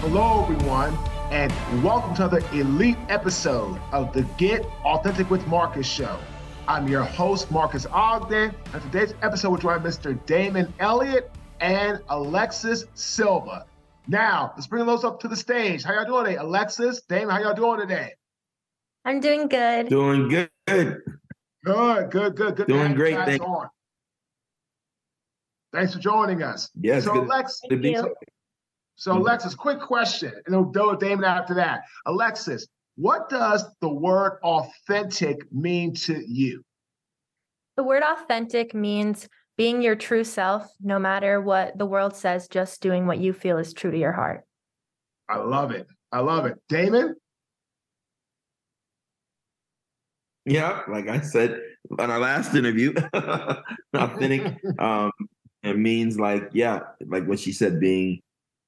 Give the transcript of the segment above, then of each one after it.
Hello, everyone, and welcome to another elite episode of the Get Authentic with Marcus show. I'm your host, Marcus Ogden, and today's episode we're joined Mr. Damon Elliott and Alexis Silva. Now, let's bring those up to the stage. How y'all doing today? Alexis, Damon, how y'all doing today? I'm doing good. Doing good. Good. Doing to have great. you guys on. Thanks for joining us. Yes, so, Alexis, Alexis, quick question, and then we'll go with Damon after that. Alexis, what does the word authentic mean to you? The word authentic means being your true self, no matter what the world says, just doing what you feel is true to your heart. I love it. Damon? Yeah, like I said on our last interview, authentic it means like what she said, being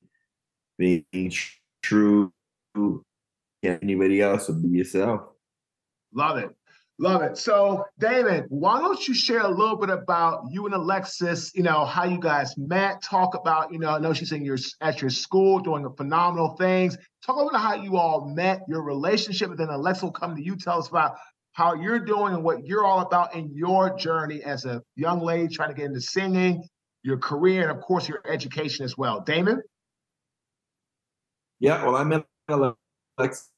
true to anybody else, or be yourself. Love it. So, Damon, why don't you share a little bit about you and Alexis, how you guys met, talk about, I know she's at your school doing phenomenal things. Talk about how you all met, your relationship, and then Alexis will come to you, tell us about how you're doing and what you're all about in your journey as a young lady trying to get into singing, your career, and of course, your education as well. Damon? Yeah, well, I met Alexis.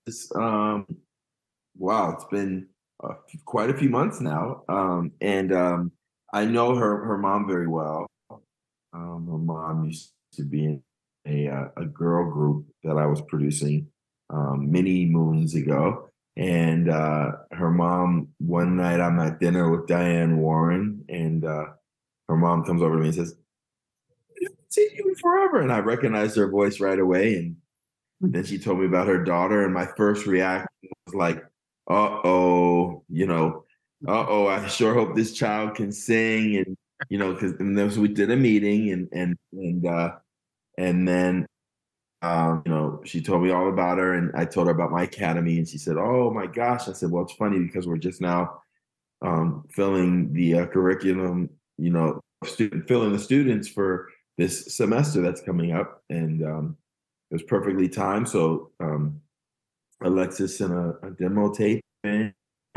It's been quite a few months now, and I know her mom very well. Her mom used to be in a girl group that I was producing many moons ago, and her mom, one night I'm at dinner with Diane Warren, and her mom comes over to me and says, "I haven't seen you in forever," and I recognized her voice right away. And then she told me about her daughter, and my first reaction was like, uh-oh, I sure hope this child can sing. And, because then we did a meeting and then, she told me all about her, and I told her about my academy, and she said, "Oh my gosh." I said, "Well, it's funny because we're just now filling the curriculum, filling the students for this semester that's coming up." And it was perfectly timed. So Alexis sent a demo tape and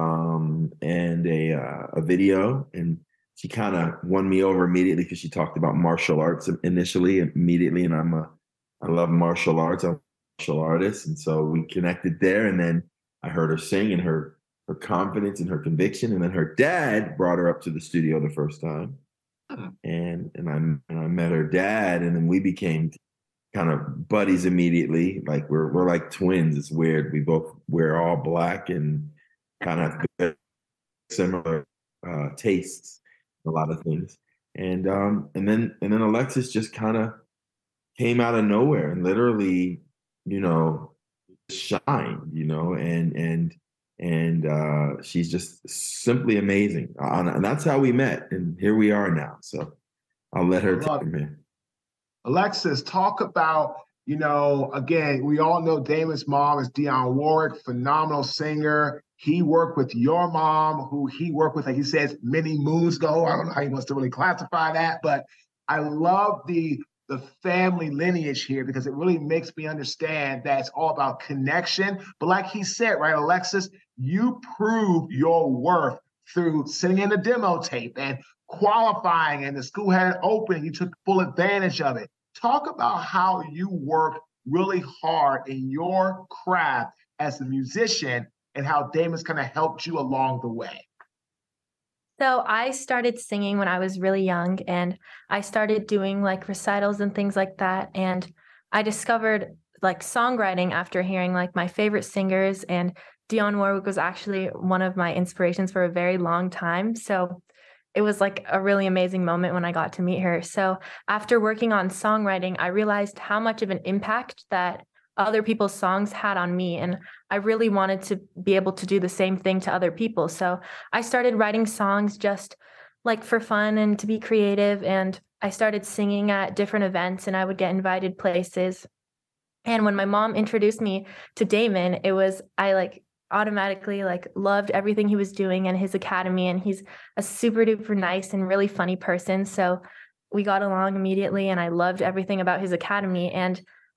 a video, and she kind of won me over immediately because she talked about martial arts immediately, and I love martial arts. I'm a martial artist, and so we connected there. And then I heard her sing, and her confidence and her conviction, and then her dad brought her up to the studio the first time, and I met her dad, and then we became kind of buddies immediately. Like we're like twins. It's weird. We both wear all black and kind of have similar tastes, a lot of things. And then Alexis just kind of came out of nowhere and literally, shined, and she's just simply amazing. And that's how we met. And here we are now. So I'll let her take me. Alexis, talk about, again, we all know Damon's mom is Dionne Warwick, phenomenal singer. He worked with your mom, who he worked with, like he says, many moons ago. I don't know how he wants to really classify that, but I love the family lineage here because it really makes me understand that it's all about connection. But like he said, right, Alexis, you proved your worth through sitting in the demo tape and qualifying, and the school had it open. You took full advantage of it. Talk about how you work really hard in your craft as a musician and how Damon's kind of helped you along the way. So I started singing when I was really young, and I started doing like recitals and things like that. And I discovered like songwriting after hearing like my favorite singers, and Dionne Warwick was actually one of my inspirations for a very long time. So it was like a really amazing moment when I got to meet her. So after working on songwriting, I realized how much of an impact that other people's songs had on me. And I really wanted to be able to do the same thing to other people. So I started writing songs just like for fun and to be creative. And I started singing at different events, and I would get invited places. And when my mom introduced me to Damon, I automatically loved everything he was doing and his academy, and he's a super duper nice and really funny person. So we got along immediately, and I loved everything about his academy. And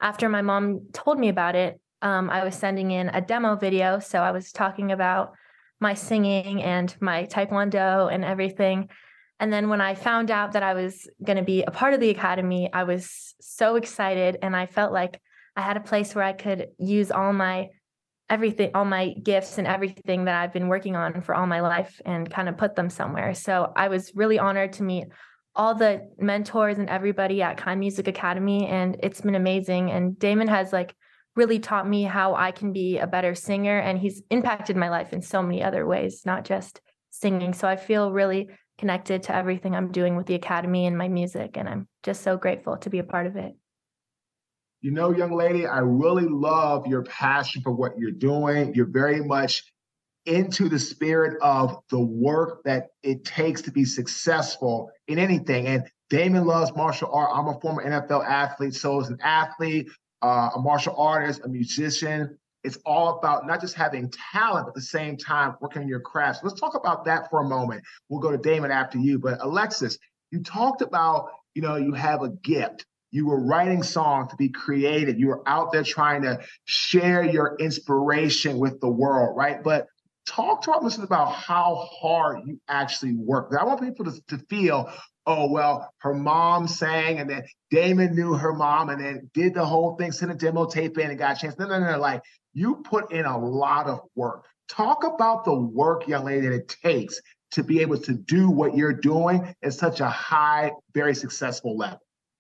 after my mom told me about it, I was sending in a demo video. So I was talking about my singing and my Taekwondo and everything. And then when I found out that I was going to be a part of the academy, I was so excited. And I felt like I had a place where I could use all my everything, all my gifts and everything that I've been working on for all my life and kind of put them somewhere. So I was really honored to meet all the mentors and everybody at Kind Music Academy. And it's been amazing. And Damon has like really taught me how I can be a better singer. And he's impacted my life in so many other ways, not just singing. So I feel really connected to everything I'm doing with the academy and my music. And I'm just so grateful to be a part of it. You know, young lady, I really love your passion for what you're doing. You're very much into the spirit of the work that it takes to be successful in anything. And Damon loves martial art. I'm a former NFL athlete. So as an athlete, a martial artist, a musician, it's all about not just having talent, but at the same time working on your craft. So let's talk about that for a moment. We'll go to Damon after you. But Alexis, you talked about, you have a gift. You were writing songs to be creative. You were out there trying to share your inspiration with the world, right? But talk to our listeners about how hard you actually work. I want people to feel, oh, well, her mom sang and then Damon knew her mom and then did the whole thing, sent a demo tape in and got a chance. No. Like, you put in a lot of work. Talk about the work, young lady, that it takes to be able to do what you're doing at such a high, very successful level.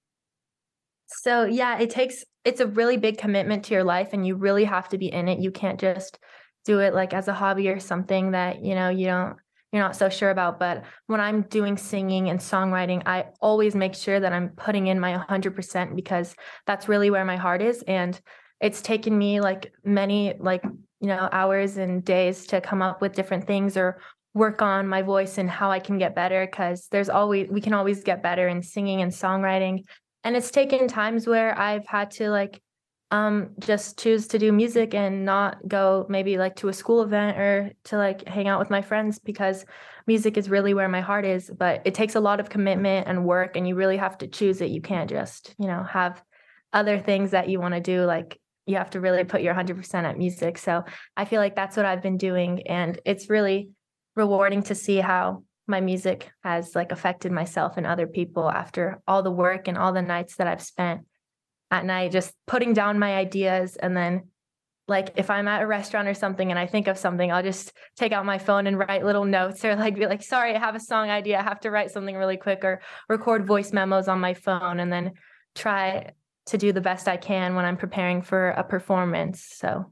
So yeah, it's a really big commitment to your life and you really have to be in it. You can't just do it like as a hobby or something that, you're not so sure about. But when I'm doing singing and songwriting, I always make sure that I'm putting in my 100% because that's really where my heart is. And it's taken me like many, hours and days to come up with different things or work on my voice and how I can get better. Cause we can always get better in singing and songwriting. And it's taken times where I've had to just choose to do music and not go maybe like to a school event or to like hang out with my friends because music is really where my heart is. But it takes a lot of commitment and work and you really have to choose it. You can't just, have other things that you want to do. Like you have to really put your 100% at music. So I feel like that's what I've been doing. And it's really rewarding to see how my music has like affected myself and other people after all the work and all the nights that I've spent at night, just putting down my ideas. And then like, if I'm at a restaurant or something and I think of something, I'll just take out my phone and write little notes or like, be like, sorry, I have a song idea. I have to write something really quick or record voice memos on my phone and then try to do the best I can when I'm preparing for a performance. So.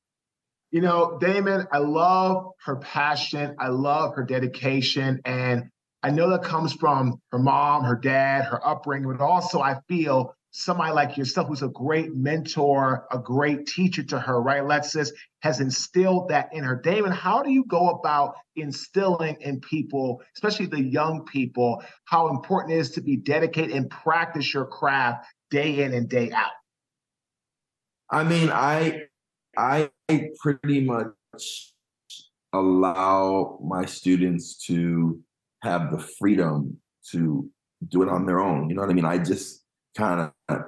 Damon, I love her passion. I love her dedication. And I know that comes from her mom, her dad, her upbringing, but also I feel somebody like yourself who's a great mentor, a great teacher to her, right? Alexis has instilled that in her. Damon, how do you go about instilling in people, especially the young people, how important it is to be dedicated and practice your craft day in and day out? I mean, I pretty much allow my students to have the freedom to do it on their own. You know what I mean? I just kind of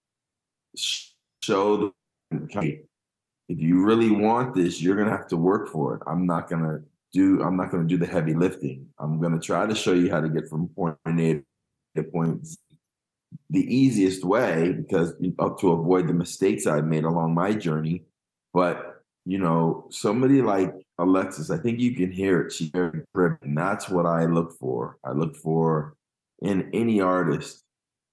show them, okay, if you really want this, you're gonna have to work for it. I'm not gonna do the heavy lifting. I'm gonna try to show you how to get from point A to point Z the easiest way because to avoid the mistakes I've made along my journey. But somebody like Alexis, I think you can hear it. She's very driven. And that's what I look for. I look for in any artist,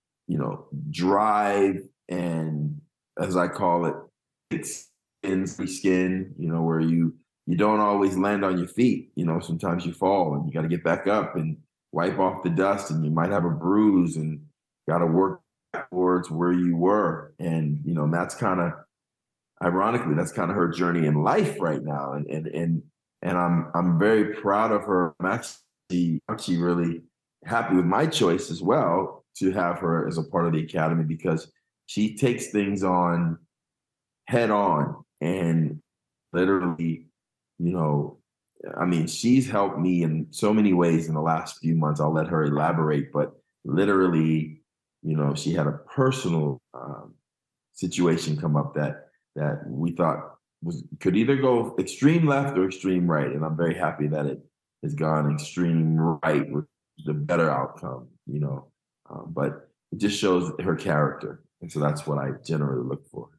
drive and, as I call it, it's skin, where you don't always land on your feet. Sometimes you fall and you got to get back up and wipe off the dust and you might have a bruise and got to work towards where you were. And, that's kind of, ironically, that's kind of her journey in life right now. And I'm very proud of her. I'm actually really happy with my choice as well to have her as a part of the academy because she takes things on head on and literally, she's helped me in so many ways in the last few months. I'll let her elaborate, but literally, she had a personal situation come up that we thought could either go extreme left or extreme right, and I'm very happy that it has gone extreme right with the better outcome, but it just shows her character, and so that's what I generally look for.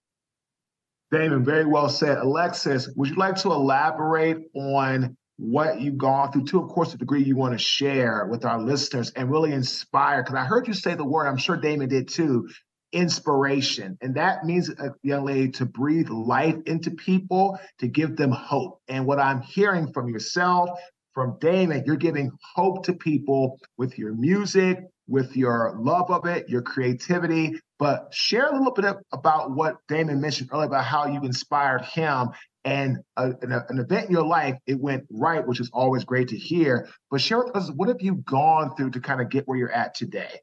Damon, very well said. Alexis, would you like to elaborate on what you've gone through to, of course, the degree you want to share with our listeners and really inspire? Because I heard you say the word, I'm sure Damon did too, inspiration. And that means, young lady, to breathe life into people, to give them hope. And what I'm hearing from yourself, from Damon, you're giving hope to people with your music, with your love of it, your creativity. But share a little bit about what Damon mentioned earlier about how you inspired him and an event in your life, it went right, which is always great to hear. But share with us, what have you gone through to kind of get where you're at today?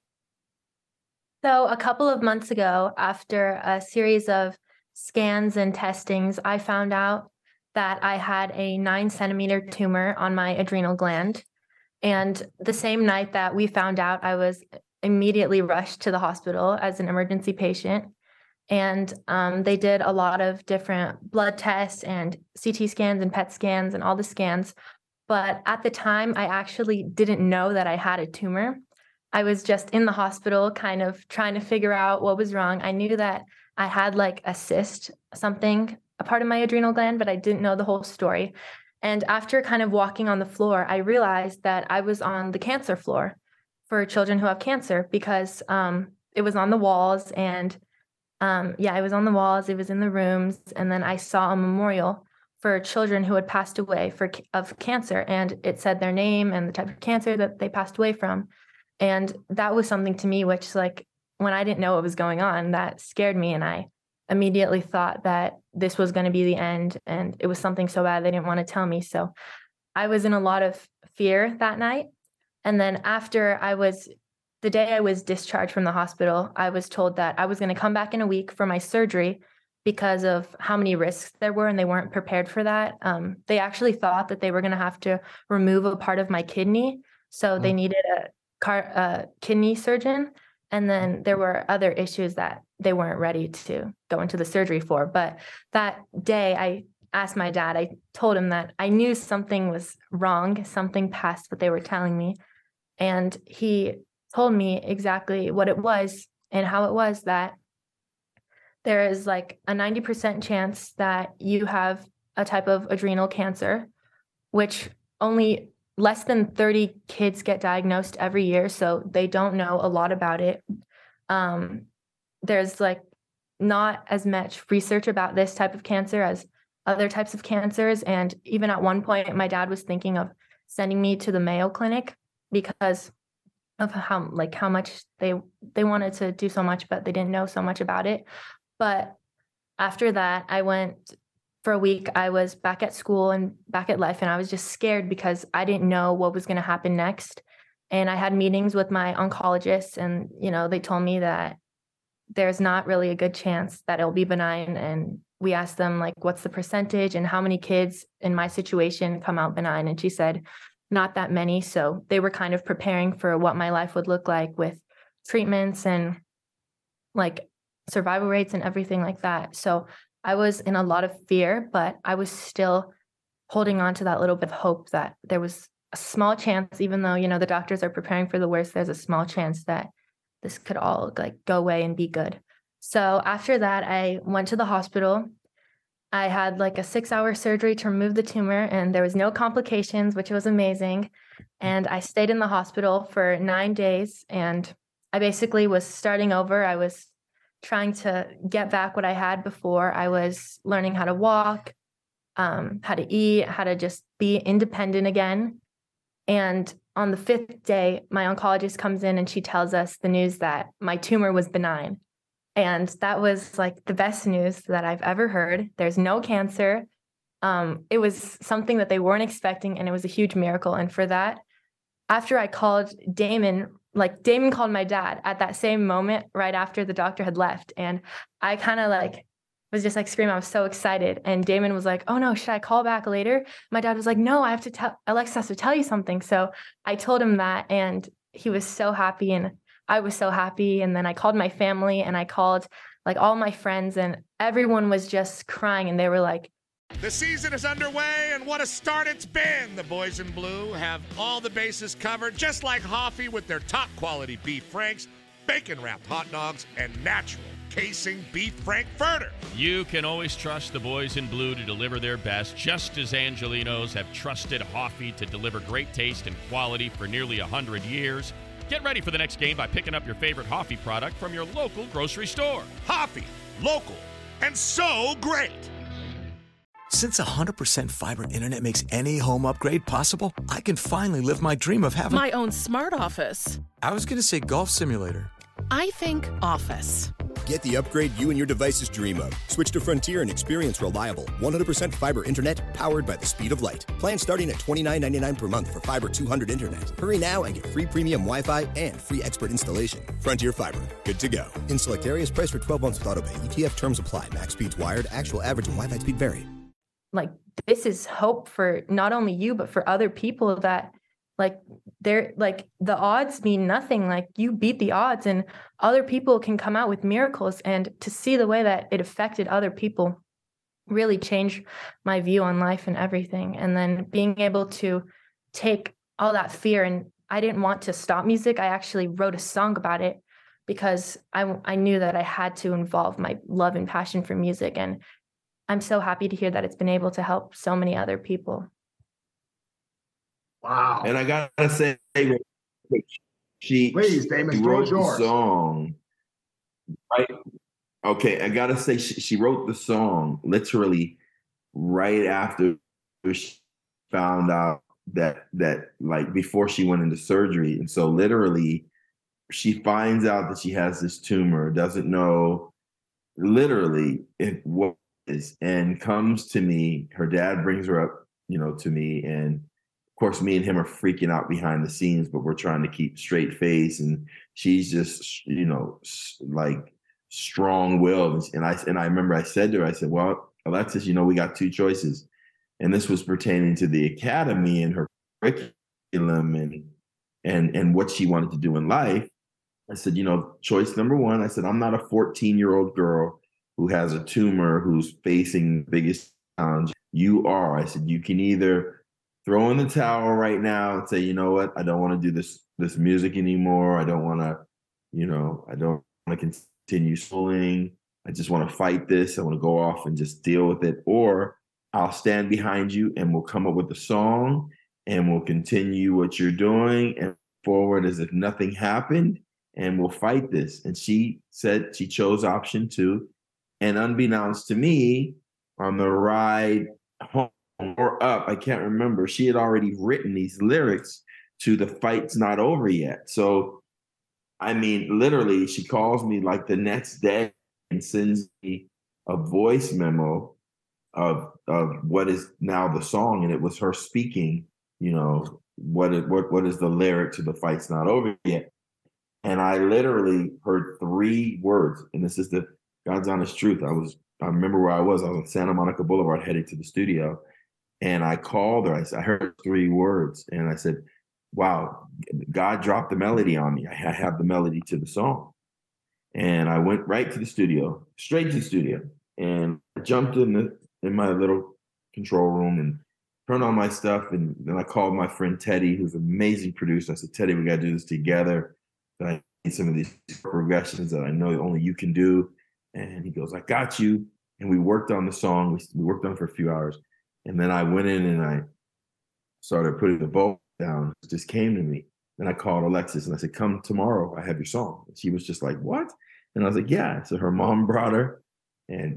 So a couple of months ago, after a series of scans and testings, I found out that I had a 9-centimeter tumor on my adrenal gland. And the same night that we found out, I was immediately rushed to the hospital as an emergency patient. And they did a lot of different blood tests and CT scans and PET scans and all the scans. But at the time, I actually didn't know that I had a tumor. I was just in the hospital kind of trying to figure out what was wrong. I knew that I had like a cyst, something, a part of my adrenal gland, but I didn't know the whole story. And after kind of walking on the floor, I realized that I was on the cancer floor for children who have cancer because it was on the walls and it was on the walls, it was in the rooms. And then I saw a memorial for children who had passed away of cancer. And it said their name and the type of cancer that they passed away from. And that was something to me, which like when I didn't know what was going on, that scared me. And I immediately thought that this was going to be the end. And it was something so bad they didn't want to tell me. So I was in a lot of fear that night. And then the day I was discharged from the hospital, I was told that I was going to come back in a week for my surgery because of how many risks there were, and they weren't prepared for that. They actually thought that they were going to have to remove a part of my kidney. So they needed a kidney surgeon. And then there were other issues that they weren't ready to go into the surgery for. But that day, I asked my dad, I told him that I knew something was wrong, something past what they were telling me. And he told me exactly what it was and how it was that there is like a 90% chance that you have a type of adrenal cancer, which only less than 30 kids get diagnosed every year. So they don't know a lot about it. There's like not as much research about this type of cancer as other types of cancers. And even at one point, my dad was thinking of sending me to the Mayo Clinic because of how much they wanted to do so much, but they didn't know so much about it. But after that, I went for a week. I was back at school and back at life, and I was just scared because I didn't know what was going to happen next. And I had meetings with my oncologist, and they told me that there's not really a good chance that it'll be benign. And we asked them like, what's the percentage and how many kids in my situation come out benign? And she said, not that many. So they were kind of preparing for what my life would look like with treatments and like survival rates and everything like that. So I was in a lot of fear, but I was still holding on to that little bit of hope that there was a small chance, even though, the doctors are preparing for the worst, there's a small chance that this could all like go away and be good. So after that, I went to the hospital. I had like a 6-hour surgery to remove the tumor, and there was no complications, which was amazing. And I stayed in the hospital for 9 days, and I basically was starting over. I was trying to get back what I had before. I was learning how to walk, how to eat, how to just be independent again. And on the 5th day, my oncologist comes in and she tells us the news that my tumor was benign. And that was like the best news that I've ever heard. There's no cancer. It was something that they weren't expecting, and it was a huge miracle. And for that, after I called Damon, Damon called my dad at that same moment, right after the doctor had left. And I kind of was just screaming. I was so excited. And Damon was like, oh no, should I call back later? My dad was like, no, I have to tell, Alexis has to tell you something. So I told him that, and he was so happy, and I was so happy. And then I called my family, and I called like all my friends and everyone was just crying and they were like, the season is underway, and what a start it's been. The boys in blue have all the bases covered, just like Hoffy with their top-quality beef franks, bacon-wrapped hot dogs, and natural casing beef frankfurter. You can always trust the boys in blue to deliver their best, just as Angelinos have trusted Hoffy to deliver great taste and quality for nearly 100 years. Get ready for the next game by picking up your favorite Hoffy product from your local grocery store. Hoffy, local, and so great. Since 100% fiber internet makes any home upgrade possible, I can finally live my dream of having my own smart office. I was going to say golf simulator. I think office. Get the upgrade you and your devices dream of. Switch to Frontier and experience reliable 100% fiber internet powered by the speed of light. Plan starting at $29.99 per month for Fiber 200 internet. Hurry now and get free premium Wi-Fi and free expert installation. Frontier Fiber. Good to go. In select areas, price for 12 months with autopay. ETF terms apply. Max speeds wired. Actual average and Wi-Fi speed vary. like, this is hope for not only you, but for other people that like they're like the odds mean nothing. Like you beat the odds and other people can come out with miracles, and to see the way that it affected other people really changed my view on life and everything. And then being able to take all that fear, and I didn't want to stop music. I actually wrote a song about it because I knew that I had to involve my love and passion for music. And I'm so happy to hear that it's been able to help so many other people. Wow. And I gotta say, she Please, Damon, wrote the yours. song. Right? Okay, I gotta say, she wrote the song literally right after she found out that like before she went into surgery. And so literally she finds out that she has this tumor, doesn't know literally what it is, and comes to me. Her dad brings her up, to me. And of course, me and him are freaking out behind the scenes, but we're trying to keep straight face. And she's just, like strong-willed. And I remember I said to her, I said, well, Alexis, we got two choices. And this was pertaining to the academy and her curriculum and what she wanted to do in life. I said, choice number one, I said, I'm not a 14-year-old girl who has a tumor, who's facing the biggest challenge. You are. I said, you can either throw in the towel right now and say, you know what, I don't want to do this music anymore. I don't want to, I don't want to continue schooling. I just want to fight this. I want to go off and just deal with it. Or I'll stand behind you and we'll come up with a song and we'll continue what you're doing and forward as if nothing happened, and we'll fight this. And she said she chose option 2. And unbeknownst to me, on the ride home or up, I can't remember, she had already written these lyrics to The Fight's Not Over Yet. So, I mean, literally, she calls me like the next day and sends me a voice memo of what is now the song. And it was her speaking, what is the lyric to The Fight's Not Over Yet. And I literally heard 3 words. And this is the God's honest truth. I remember where I was. I was on Santa Monica Boulevard heading to the studio. And I called her. I heard 3 words. And I said, wow, God dropped the melody on me. I have the melody to the song. And I went right to the studio, straight to the studio. And I jumped in my little control room and turned on my stuff. And then I called my friend Teddy, who's an amazing producer. I said, Teddy, we got to do this together. I need some of these progressions that I know only you can do. And he goes, I got you. And we worked on the song. We worked on it for a few hours. And then I went in and I started putting the vocal down. It just came to me. Then I called Alexis and I said, come tomorrow. I have your song. And she was just like, what? And I was like, yeah. So her mom brought her. And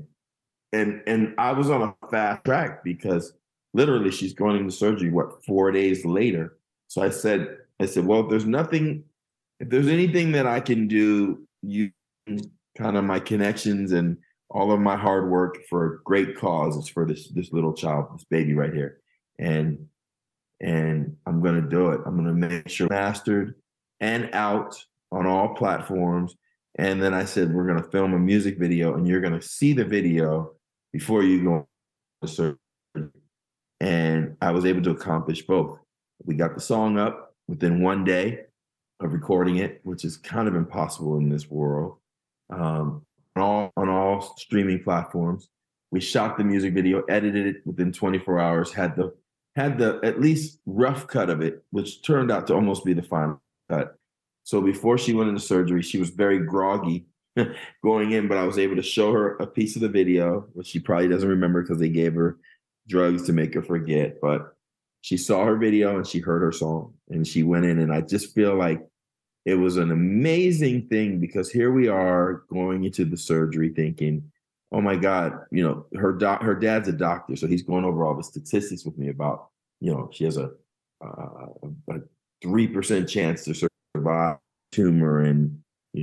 I was on a fast track because literally she's going into surgery, 4 days later. So I said, well, if there's anything that I can do, you kind of my connections and all of my hard work for a great cause. It's for this little child, this baby right here. And I'm going to do it. I'm going to make sure mastered and out on all platforms. And then I said, we're going to film a music video and you're going to see the video before you go to surgery. And I was able to accomplish both. We got the song up within 1 day of recording it, which is kind of impossible in this world. all streaming platforms. We shot the music video, edited it within 24 hours, had the at least rough cut of it, which turned out to almost be the final cut. So before she went into surgery, she was very groggy going in, but I was able to show her a piece of the video, which she probably doesn't remember because they gave her drugs to make her forget. But she saw her video and she heard her song and she went in, and I just feel like it was an amazing thing because here we are going into the surgery thinking, oh my God, her dad's a doctor. So he's going over all the statistics with me about, she has a 3% chance to survive tumor and,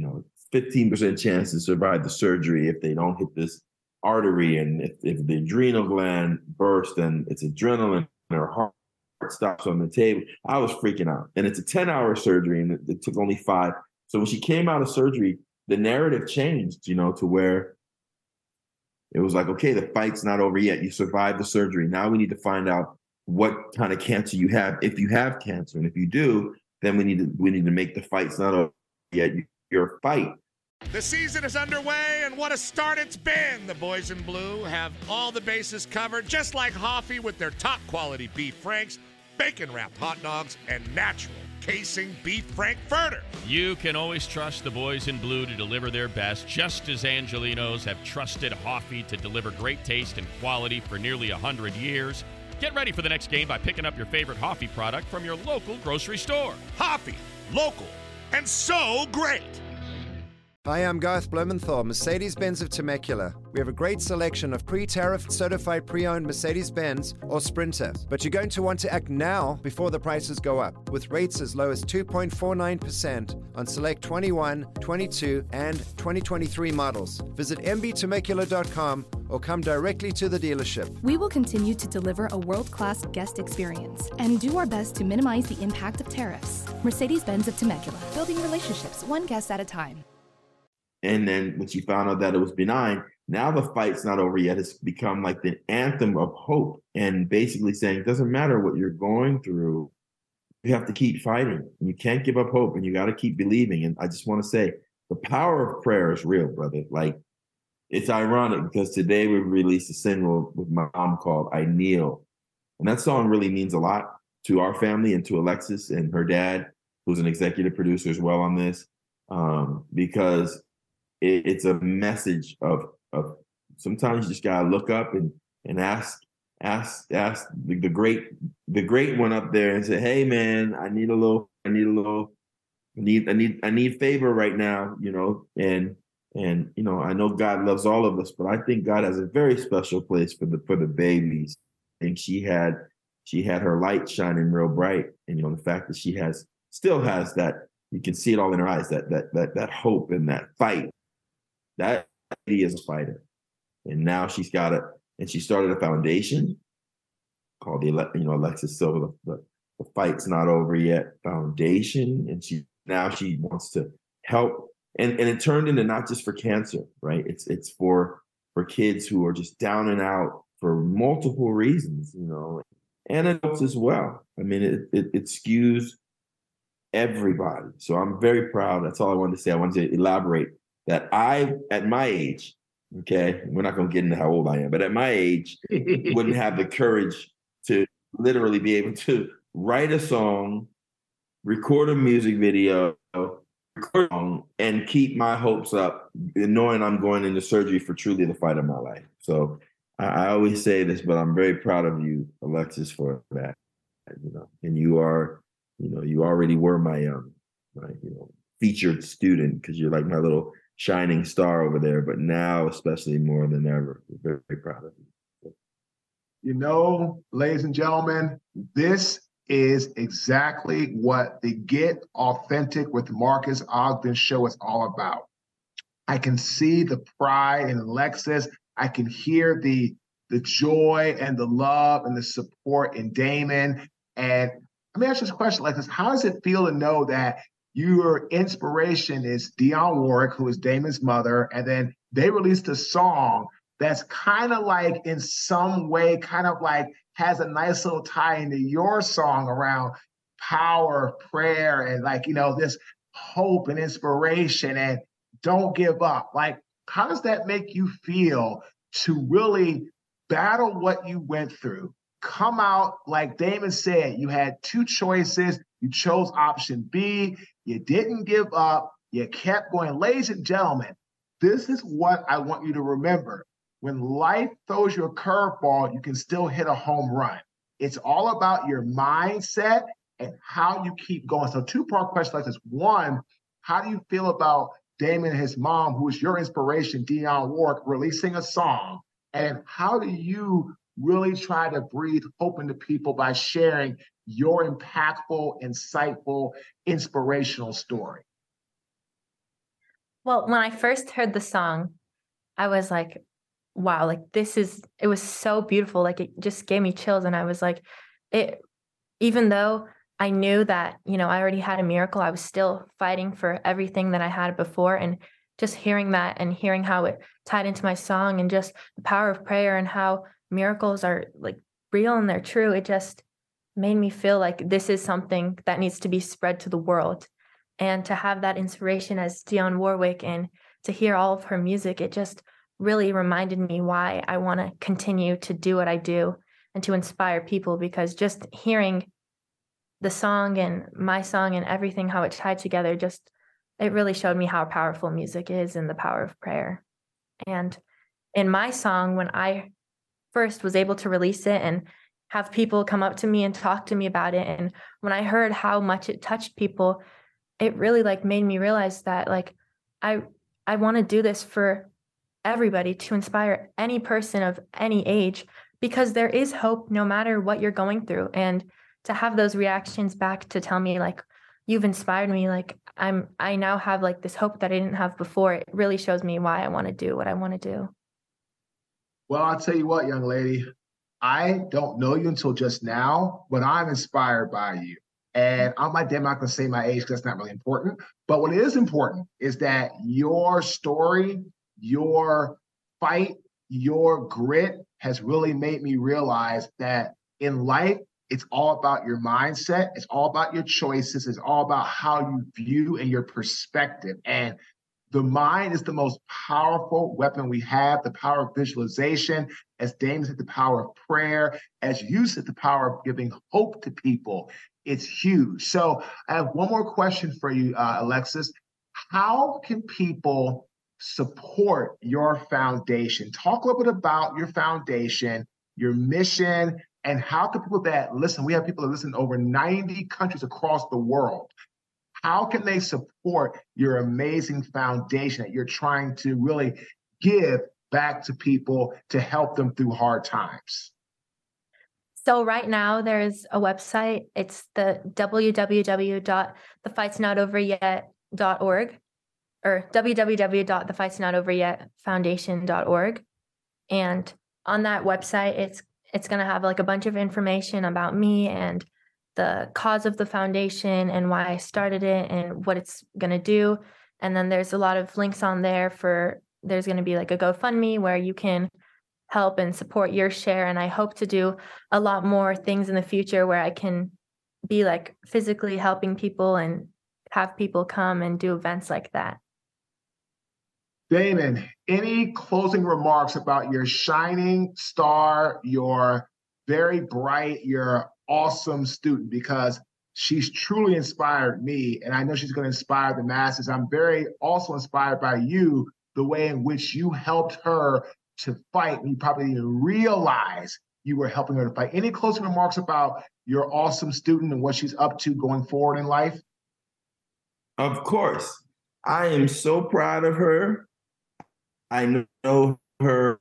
15% chance to survive the surgery if they don't hit this artery. And if the adrenal gland bursts, then it's adrenaline in her heart stops on the table. I was freaking out. And it's a 10-hour surgery and it took only 5. So when she came out of surgery, the narrative changed, to where it was like, okay, the fight's not over yet. You survived the surgery. Now we need to find out what kind of cancer you have, if you have cancer. And if you do, then we need to make the fight's not over yet. Your fight. The season is underway, and what a start it's been. The boys in blue have all the bases covered, just like Hoffy with their top-quality beef franks, bacon-wrapped hot dogs, and natural casing beef frankfurter. You can always trust the boys in blue to deliver their best, just as Angelinos have trusted Hoffy to deliver great taste and quality for nearly 100 years. Get ready for the next game by picking up your favorite Hoffy product from your local grocery store. Hoffy, local, and so great. Hi, I'm Garth Blumenthal, Mercedes-Benz of Temecula. We have a great selection of pre-tariff certified pre-owned Mercedes-Benz or Sprinter. But you're going to want to act now before the prices go up, with rates as low as 2.49% on select 21, 22, and 2023 models. Visit mbtemecula.com or come directly to the dealership. We will continue to deliver a world-class guest experience and do our best to minimize the impact of tariffs. Mercedes-Benz of Temecula, building relationships one guest at a time. And then when she found out that it was benign, now the fight's not over yet. It's become like the anthem of hope and basically saying, it doesn't matter what you're going through. You have to keep fighting. You can't give up hope and you got to keep believing. And I just want to say the power of prayer is real, brother. Like, it's ironic because today we released a single with my mom called I Kneel. And that song really means a lot to our family and to Alexis and her dad, who's an executive producer as well on this, because it's a message of sometimes you just gotta look up and ask the great one up there and say, hey man, I need favor right now, and I know God loves all of us, but I think God has a very special place for the babies. And she had her light shining real bright, and the fact that she still has that, you can see it all in her eyes, that hope and that fight. That lady is a fighter, and now she's got and she started a foundation called the Alexis Silva, the Fight's Not Over Yet Foundation, and she wants to help, and it turned into not just for cancer, right? It's for kids who are just down and out for multiple reasons, and adults as well. I mean, it skews everybody. So I'm very proud. That's all I wanted to say. I wanted to elaborate that at my age, okay, we're not going to get into how old I am, but at my age, wouldn't have the courage to literally be able to write a song, record a music video, and keep my hopes up, knowing I'm going into surgery for truly the fight of my life. So I always say this, but I'm very proud of you, Alexis, for that. And you are, you already were my featured student, because you're like my little shining star over there, but now especially more than ever, we're very proud of you. Ladies and gentlemen, this is exactly what the Get Authentic with Marcus Ogden show is all about. I can see the pride in Alexis. I can hear the joy and the love and the support in Damon. And let me ask you this question, Alexis. How does it feel to know that your inspiration is Dionne Warwick, who is Damon's mother, and then they released a song that's kind of like, in some way, kind of like has a nice little tie into your song around power, prayer, and this hope and inspiration and don't give up. Like, How does that make you feel to really battle what you went through? Come out, like Damon said, you had two choices. You chose option B. You didn't give up. You kept going. Ladies and gentlemen, this is what I want you to remember. When life throws you a curveball, you can still hit a home run. It's all about your mindset and how you keep going. So two-part question like this. One, how do you feel about Damon and his mom, who is your inspiration, Dionne Warwick, releasing a song? And how do you really try to breathe hope into people by sharing your impactful, insightful, inspirational story? Well, when I first heard the song, I was like, wow, like it was so beautiful. Like it just gave me chills. And I was like, even though I knew that, I already had a miracle, I was still fighting for everything that I had before. And just hearing that and hearing how it tied into my song and just the power of prayer and how miracles are like real and they're true, it just made me feel like this is something that needs to be spread to the world. And to have that inspiration as Dionne Warwick and to hear all of her music, it just really reminded me why I want to continue to do what I do and to inspire people, because just hearing the song and my song and everything, how it tied together, it really showed me how powerful music is and the power of prayer. And in my song, when I first was able to release it and have people come up to me and talk to me about it, and when I heard how much it touched people, it really made me realize that I want to do this for everybody, to inspire any person of any age, because there is hope no matter what you're going through. And to have those reactions back to tell me you've inspired me, I now have this hope that I didn't have before, it really shows me why I want to do what I want to do. Well, I'll tell you what, young lady, I don't know you until just now, but I'm inspired by you. And I'm not going to say my age because that's not really important. But what is important is that your story, your fight, your grit has really made me realize that in life, it's all about your mindset. It's all about your choices. It's all about how you view and your perspective. And the mind is the most powerful weapon we have, the power of visualization, as Damon said, the power of prayer, as you said, the power of giving hope to people. It's huge. So I have one more question for you, Alexis. How can people support your foundation? Talk a little bit about your foundation, your mission, and how can people that listen, we have people that listen in over 90 countries across the world. How can they support your amazing foundation that you're trying to really give back to people to help them through hard times? So right now there's a website. It's the www.thefightsnotoveryet.org or www.thefightsnotoveryetfoundation.org. And on that website, it's going to have a bunch of information about me and the cause of the foundation and why I started it and what it's going to do. And then there's a lot of links on there there's going to be a GoFundMe where you can help and support your share. And I hope to do a lot more things in the future where I can be physically helping people and have people come and do events like that. Damon, any closing remarks about your shining star, your very bright, your awesome student? Because she's truly inspired me, and I know she's going to inspire the masses. I'm very also inspired by you, the way in which you helped her to fight, and you probably didn't realize you were helping her to fight. Any closing remarks about your awesome student and what she's up to going forward in life? Of course. I am so proud of her. I know her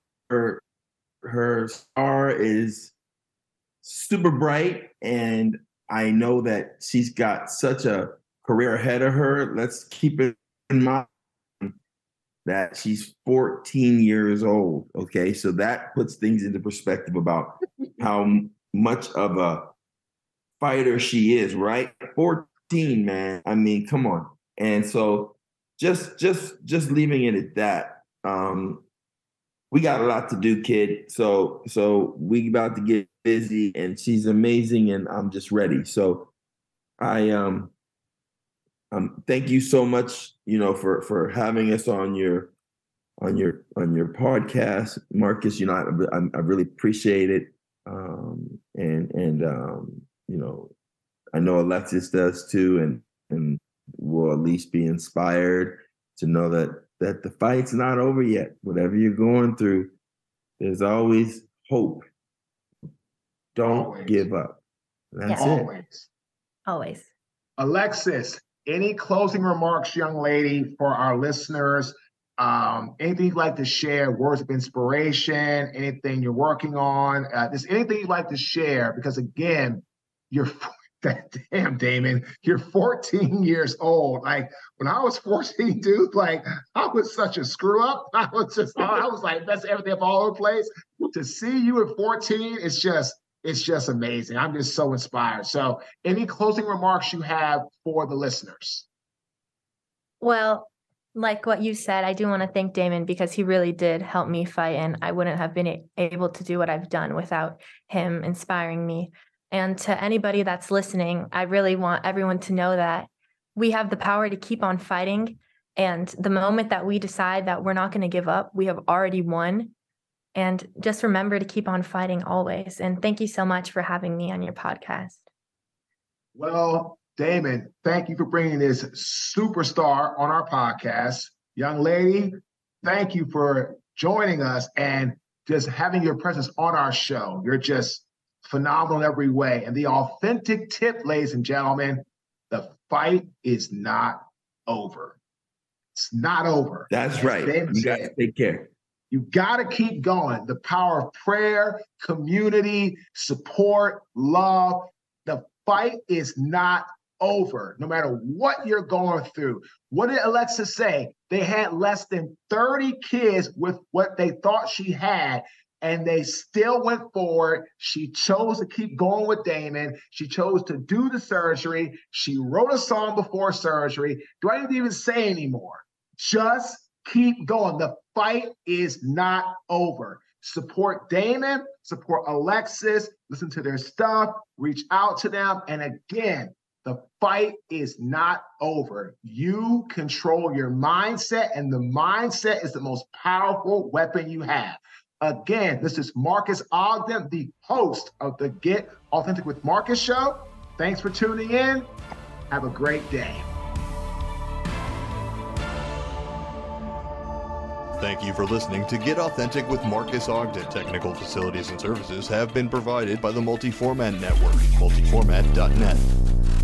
star is super bright, and I know that she's got such a career ahead of her. Let's keep it in mind that she's 14 years old, okay? So that puts things into perspective about how much of a fighter she is, right? 14, man. I mean, come on. And so just leaving it at that. We got a lot to do, kid. So we about to get busy, and she's amazing, and I'm just ready. So I thank you so much, for having us on your on your podcast, Marcus. You know, I really appreciate it. You know, I know Alexis does too, and will at least be inspired to know that the fight's not over yet. Whatever you're going through, there's always hope. Don't give up. That's it. Always. Alexis, any closing remarks, young lady, for our listeners? Anything you'd like to share, words of inspiration, anything you're working on, just anything you'd like to share, because again, damn, Damon, you're 14 years old. Like when I was 14, dude, like I was such a screw up. I was like messing everything up all over the place. To see you at 14, it's just amazing. I'm just so inspired. So any closing remarks you have for the listeners? Well, like what you said, I do want to thank Damon because he really did help me fight, and I wouldn't have been able to do what I've done without him inspiring me. And to anybody that's listening, I really want everyone to know that we have the power to keep on fighting. And the moment that we decide that we're not going to give up, we have already won. And just remember to keep on fighting always. And thank you so much for having me on your podcast. Well, Damon, thank you for bringing this superstar on our podcast. Young lady, thank you for joining us and just having your presence on our show. You're just phenomenal in every way. And the authentic tip, ladies and gentlemen, the fight is not over. It's not over. That's right. You got to take care. You got to keep going. The power of prayer, community, support, love. The fight is not over, no matter what you're going through. What did Alexa say? They had less than 30 kids with what they thought she had, and they still went forward. She chose to keep going with Damon. She chose to do the surgery. She wrote a song before surgery. Do I need to even say anymore? Just keep going. The fight is not over. Support Damon, support Alexis, listen to their stuff, reach out to them. And again, the fight is not over. You control your mindset, and the mindset is the most powerful weapon you have. Again, this is Marcus Ogden, the host of the Get Authentic with Marcus show. Thanks for tuning in. Have a great day. Thank you for listening to Get Authentic with Marcus Ogden. Technical facilities and services have been provided by the Multi-Format Network, multiformat.net.